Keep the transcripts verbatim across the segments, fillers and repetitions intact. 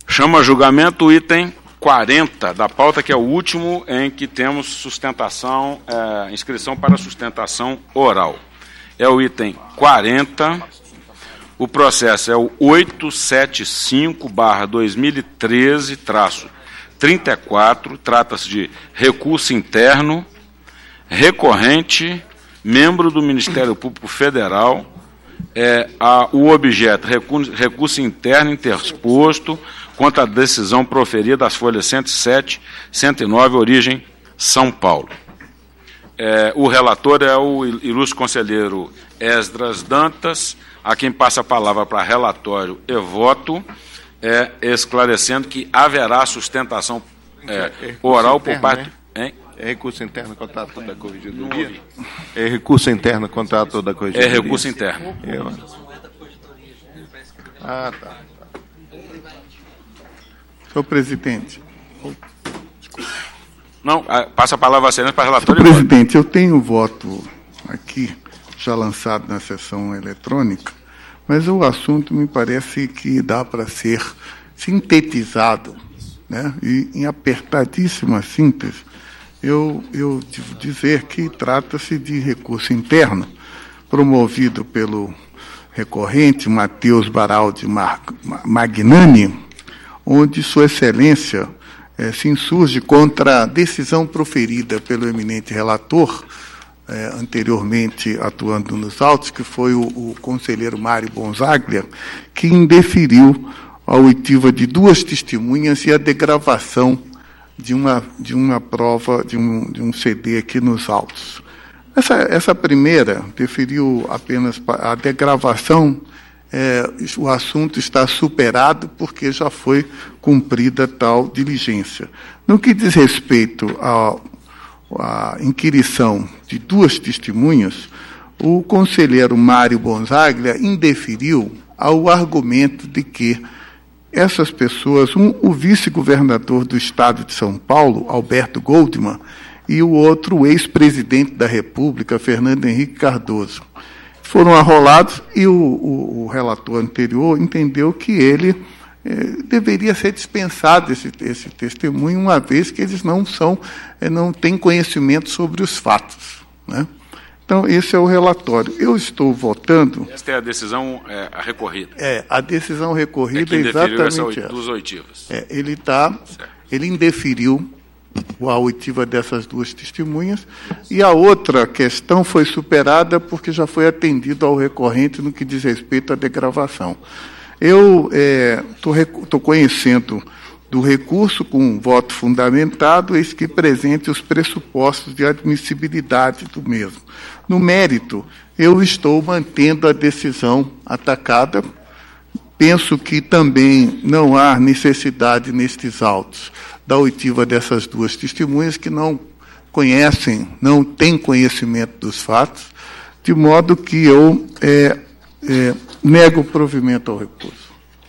Chama a julgamento o item quarenta da pauta, que é o último em que temos sustentação, é, inscrição para sustentação oral. É o item quarenta. O processo é o oitocentos e setenta e cinco barra dois mil e treze traço trinta e quatro. Trata-se de recurso interno, recorrente, membro do Ministério Público Federal. É, a, o objeto, recurso, recurso interno interposto contra a decisão proferida das folhas cento e sete, cento e nove, origem São Paulo. É, o relator é o ilustre conselheiro Esdras Dantas, a quem passa a palavra para relatório e voto, é, esclarecendo que haverá sustentação é, é oral por interno, parte... Né? Hein? É recurso interno contra ato da corregedoria? É recurso interno contra ato da É corregedoria? recurso interno. Eu... Ah, tá. Senhor presidente. Não, passa a palavra a para relator Senhor e voto. presidente, eu tenho voto aqui, já lançado na sessão eletrônica, mas o assunto me parece que dá para ser sintetizado, né? E em apertadíssima síntese, eu, eu devo dizer que trata-se de recurso interno, promovido pelo recorrente Matheus Baraldi Magnani, onde Sua Excelência eh, se insurge contra a decisão proferida pelo eminente relator, eh, anteriormente atuando nos autos, que foi o, o conselheiro Mário Bonzaglia, que indeferiu a oitiva de duas testemunhas e a degravação de uma, de uma prova, de um, de um C D aqui nos autos. Essa, essa primeira deferiu apenas a degravação, é, o assunto está superado porque já foi cumprida tal diligência. No que diz respeito à, à inquirição de duas testemunhas, o conselheiro Mário Bonzaglia indeferiu ao argumento de que essas pessoas, um, o vice-governador do Estado de São Paulo, Alberto Goldman, e o outro, o ex-presidente da República, Fernando Henrique Cardoso, foram arrolados e o, o, o relator anterior entendeu que ele eh, deveria ser dispensado esse, esse testemunho, uma vez que eles não são, eh, não têm conhecimento sobre os fatos, né? Então, esse é o relatório. Eu estou votando... Esta é a decisão é, a recorrida. É, a decisão recorrida é, é exatamente essa. essa. Duas oitivas. É, ele, tá, ele indeferiu a oitiva dessas duas testemunhas, e a outra questão foi superada porque já foi atendido ao recorrente no que diz respeito à degravação. Eu estou é, conhecendo do recurso com um voto fundamentado, eis que presente os pressupostos de admissibilidade do mesmo. No mérito, eu estou mantendo a decisão atacada. Penso que também não há necessidade nestes autos da oitiva dessas duas testemunhas que não conhecem, não têm conhecimento dos fatos, de modo que eu é, é, nego o provimento ao recurso.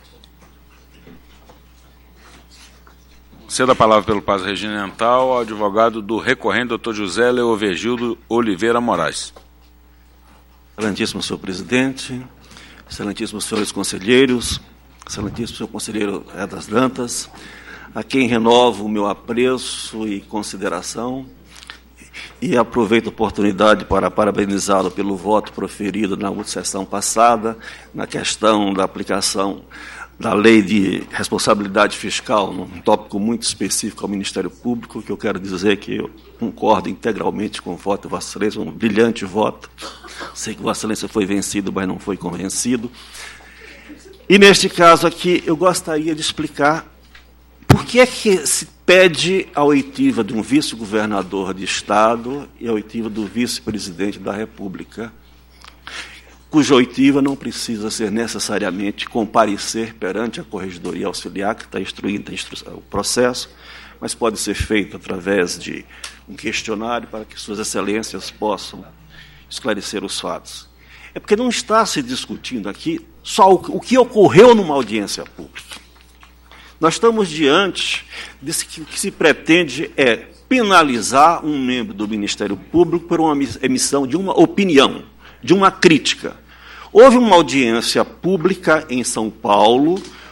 Cedo a palavra pelo prazo regimental ao advogado do recorrente, doutor José Leovegildo Oliveira Moraes. Excelentíssimo senhor presidente, excelentíssimos senhores conselheiros, excelentíssimo senhor conselheiro Esdras Dantas, a quem renovo o meu apreço e consideração, e aproveito a oportunidade para parabenizá-lo pelo voto proferido na última sessão passada, na questão da aplicação da Lei de Responsabilidade Fiscal, num tópico muito específico ao Ministério Público, que eu quero dizer que eu concordo integralmente com o voto de Vossa Excelência, um brilhante voto. Sei que Vossa Excelência foi vencido, mas não foi convencido. E, neste caso aqui, eu gostaria de explicar por que é que se pede a oitiva de um vice-governador de Estado e a oitiva do vice-presidente da República, cuja oitiva não precisa ser necessariamente comparecer perante a Corregedoria Auxiliar, que está instruindo o processo, mas pode ser feito através de um questionário para que Suas Excelências possam esclarecer os fatos. É porque não está se discutindo aqui só o que ocorreu numa audiência pública. Nós estamos diante desse que o que se pretende é penalizar um membro do Ministério Público por uma emissão de uma opinião, de uma crítica. Houve uma audiência pública em São Paulo,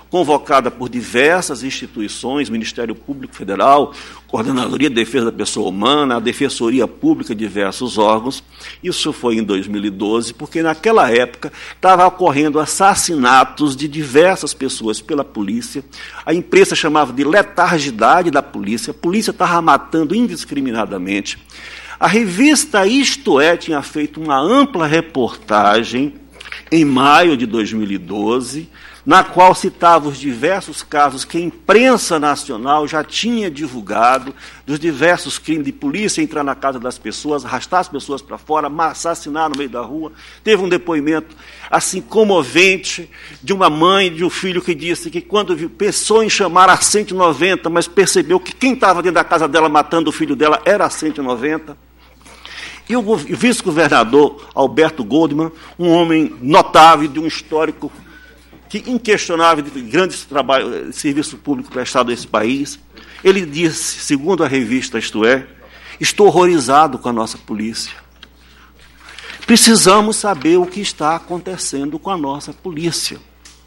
convocada por diversas instituições, Ministério Público Federal, Coordenadoria de Defesa da Pessoa Humana, a Defensoria Pública, diversos órgãos. Isso foi em dois mil e doze, porque naquela época estava ocorrendo assassinatos de diversas pessoas pela polícia. A imprensa chamava de letargidade da polícia, a polícia estava matando indiscriminadamente. A revista Isto É tinha feito uma ampla reportagem em maio de dois mil e doze, na qual citava os diversos casos que a imprensa nacional já tinha divulgado, dos diversos crimes de polícia entrar na casa das pessoas, arrastar as pessoas para fora, assassinar no meio da rua. Teve um depoimento assim comovente de uma mãe de um filho que disse que quando viu, pensou em chamar a cento e noventa, mas percebeu que quem estava dentro da casa dela matando o filho dela era a cento e noventa. E o vice-governador Alberto Goldman, um homem notável, de um histórico que inquestionável de grandes trabalhos, de serviço público prestado a esse país, ele disse, segundo a revista Isto É, estou horrorizado com a nossa polícia. Precisamos saber o que está acontecendo com a nossa polícia.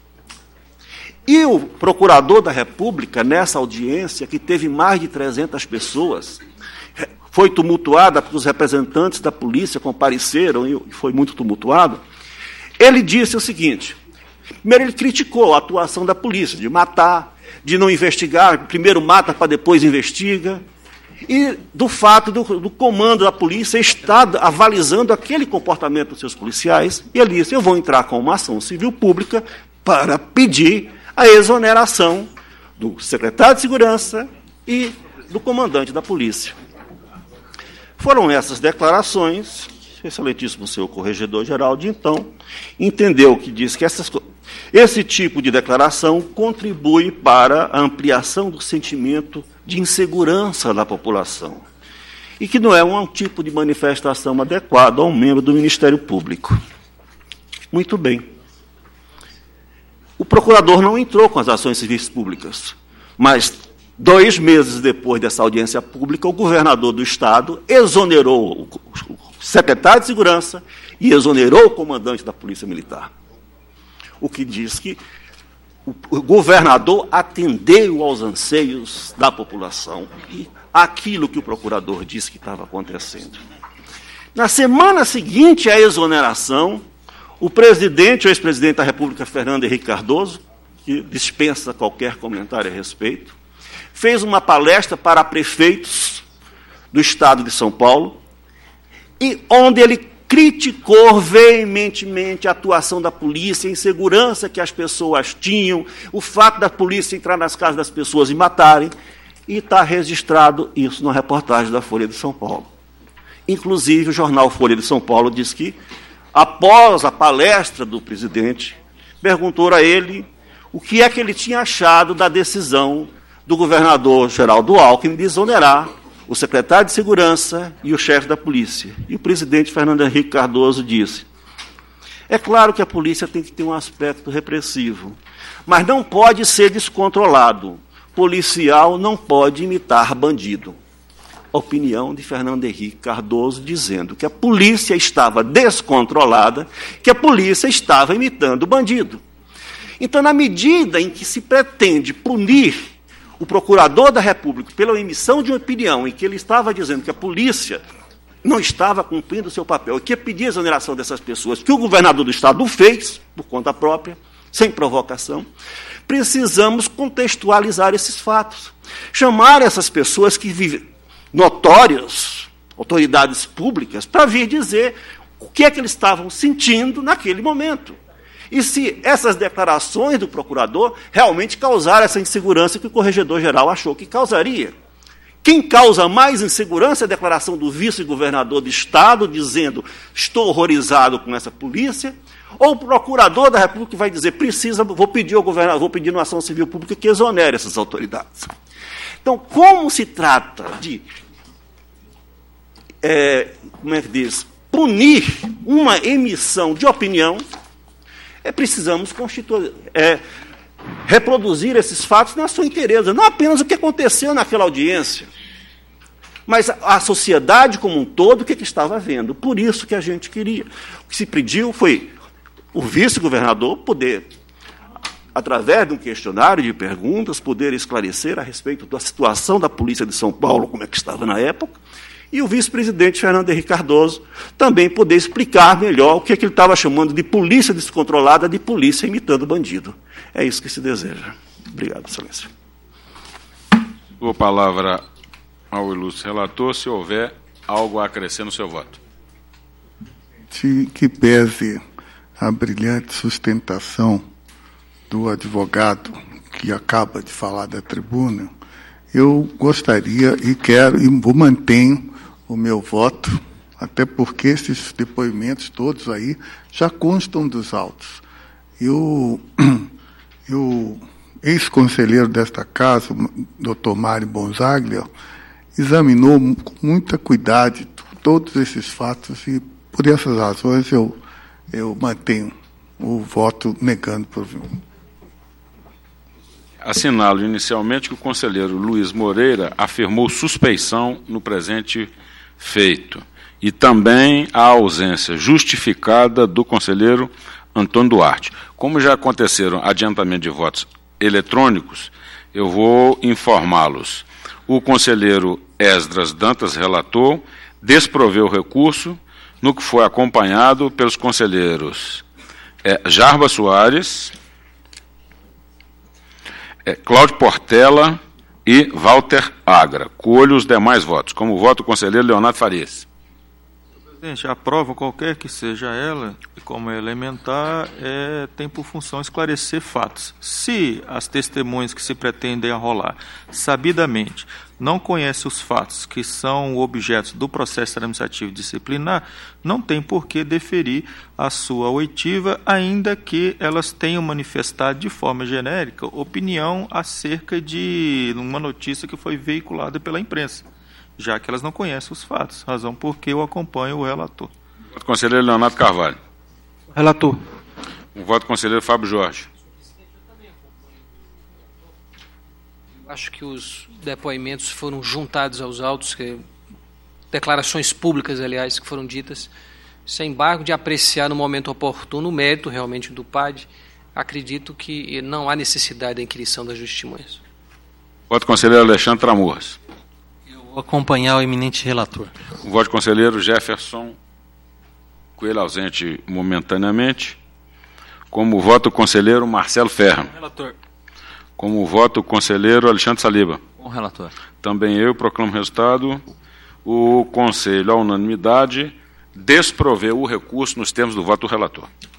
E o procurador da República, nessa audiência, que teve mais de trezentas pessoas, foi tumultuada, porque os representantes da polícia compareceram, e foi muito tumultuado, ele disse o seguinte: primeiro, ele criticou a atuação da polícia, de matar, de não investigar, primeiro mata para depois investiga, e do fato do, do comando da polícia estar avalizando aquele comportamento dos seus policiais, e ele disse, eu vou entrar com uma ação civil pública para pedir a exoneração do secretário de Segurança e do comandante da polícia. Foram essas declarações, excelentíssimo senhor corregedor-geral, de então, entendeu que diz que essas, esse tipo de declaração contribui para a ampliação do sentimento de insegurança da população e que não é um tipo de manifestação adequada a um membro do Ministério Público. Muito bem. O procurador não entrou com as ações civis públicas, mas dois meses depois dessa audiência pública, o governador do Estado exonerou o secretário de Segurança e exonerou o comandante da Polícia Militar. O que diz que o governador atendeu aos anseios da população e aquilo que o procurador disse que estava acontecendo. Na semana seguinte à exoneração, o presidente, o ex-presidente da República, Fernando Henrique Cardoso, que dispensa qualquer comentário a respeito, fez uma palestra para prefeitos do Estado de São Paulo, e onde ele criticou veementemente a atuação da polícia, a insegurança que as pessoas tinham, o fato da polícia entrar nas casas das pessoas e matarem, e está registrado isso na reportagem da Folha de São Paulo. Inclusive, o jornal Folha de São Paulo diz que, após a palestra do presidente, perguntou a ele o que é que ele tinha achado da decisão do governador Geraldo Alckmin de exonerar o secretário de Segurança e o chefe da polícia. E o presidente Fernando Henrique Cardoso disse, é claro que a polícia tem que ter um aspecto repressivo, mas não pode ser descontrolado. Policial não pode imitar bandido. Opinião de Fernando Henrique Cardoso, dizendo que a polícia estava descontrolada, que a polícia estava imitando bandido. Então, na medida em que se pretende punir o procurador da República, pela emissão de uma opinião em que ele estava dizendo que a polícia não estava cumprindo o seu papel e que pedia a exoneração dessas pessoas, que o governador do Estado fez, por conta própria, sem provocação, precisamos contextualizar esses fatos. Chamar essas pessoas que vivem, notórias, autoridades públicas, para vir dizer o que é que eles estavam sentindo naquele momento. E se essas declarações do procurador realmente causaram essa insegurança que o corregedor-geral achou que causaria. Quem causa mais insegurança é a declaração do vice-governador do Estado, dizendo, estou horrorizado com essa polícia, ou o procurador da República que vai dizer, precisa, vou pedir ao governador, vou pedir uma ação civil pública que exonere essas autoridades. Então, como se trata de, é, como é que diz, punir uma emissão de opinião, É, precisamos constituir, é, reproduzir esses fatos na sua inteireza, não apenas o que aconteceu naquela audiência, mas a, a sociedade como um todo, o que, que estava vendo. Por isso que a gente queria. O que se pediu foi o vice-governador poder através de um questionário de perguntas, poder esclarecer a respeito da situação da Polícia de São Paulo, como é que estava na época, e o vice-presidente Fernando Henrique Cardoso também poder explicar melhor o que, é que ele estava chamando de polícia descontrolada, de polícia imitando bandido. É isso que se deseja. Obrigado, Excelência. Dou a palavra ao ilustre relator, se houver algo a acrescer no seu voto. Que pese a brilhante sustentação do advogado que acaba de falar da tribuna, eu gostaria e quero e vou mantenho o meu voto, até porque esses depoimentos todos aí já constam dos autos. E o, e o ex-conselheiro desta casa, o doutor Mário Bonzaglia, examinou com muita cuidado todos esses fatos e, por essas razões, eu, eu mantenho o voto negando provimento. Assinalo inicialmente que o conselheiro Luiz Moreira afirmou suspeição no presente feito e também a ausência justificada do conselheiro Antônio Duarte. Como já aconteceram adiantamento de votos eletrônicos, eu vou informá-los. O conselheiro Esdras Dantas, relator, desproveu o recurso, no que foi acompanhado pelos conselheiros é, Jarba Soares, é, Cláudio Portela e Walter Agra. Colho os demais votos. Como voto o conselheiro Leonardo Farias. Presidente, a prova, qualquer que seja ela, como é elementar, é, tem por função esclarecer fatos. Se as testemunhas que se pretendem arrolar sabidamente não conhecem os fatos que são objetos do processo administrativo disciplinar, não tem por que deferir a sua oitiva, ainda que elas tenham manifestado de forma genérica opinião acerca de uma notícia que foi veiculada pela imprensa, já que elas não conhecem os fatos, razão por que eu acompanho o relator. Voto conselheiro Leonardo Carvalho. Relator. Um voto conselheiro Fábio Jorge. Acho que os depoimentos foram juntados aos autos, que, declarações públicas, aliás, que foram ditas, sem embargo de apreciar no momento oportuno o mérito realmente do P A D, acredito que não há necessidade da inquirição das testemunhas. Voto conselheiro Alexandre Tramurras. Vou acompanhar o eminente relator. Um voto conselheiro Jefferson Coelho, ausente momentaneamente. Como voto conselheiro Marcelo Ferro. Relator. Como voto conselheiro Alexandre Saliba. Com relator. Também eu proclamo o resultado. O conselho, à unanimidade, desproveu o recurso nos termos do voto do relator.